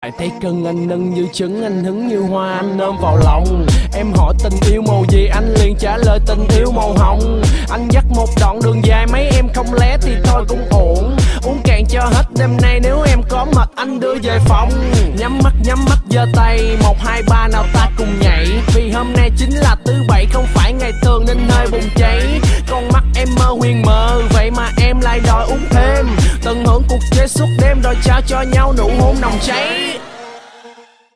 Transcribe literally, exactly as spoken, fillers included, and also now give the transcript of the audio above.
Ai thấy cân anh nâng như trứng, anh hứng như hoa anh ôm vào lòng. Em hỏi tình yêu màu gì anh liền trả lời tình yêu màu hồng. Anh dắt một đoạn đường dài mấy em không lẽ thì thôi cũng ổn. Uống cạn cho hết đêm nay, nếu em có mệt anh đưa về phòng. Nhắm mắt nhắm mắt giơ tay, một hai ba nào ta cùng nhảy. Vì hôm nay chính là thứ bảy không phải ngày thường nên hơi bùng cháy. Con mắt em mơ huyền mờ, vậy mà em lại đòi uống thêm. Tận hưởng cuộc chơi suốt đêm rồi trao cho nhau nụ hôn nồng cháy.